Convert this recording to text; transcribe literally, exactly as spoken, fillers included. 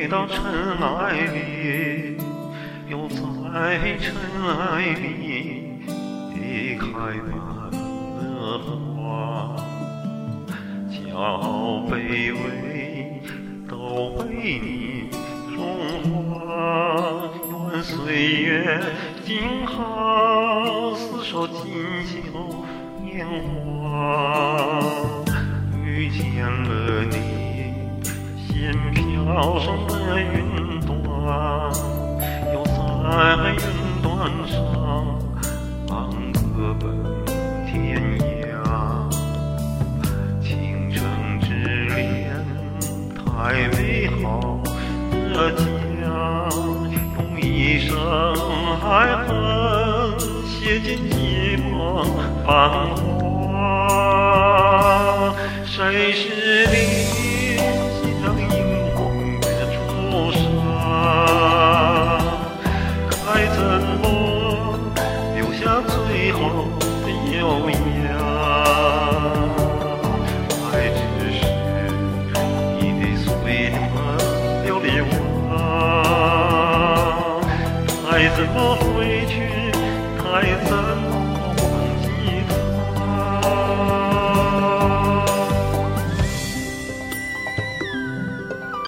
回到尘埃里，又在尘埃里开满了花，叫卑微都被你融化。愿岁月静好，厮守锦绣年华。遇见了你，心飘上了云端，又在云端上各奔天涯。倾城之恋太美好的家，用一生爱恨写进寂寞繁华。谁是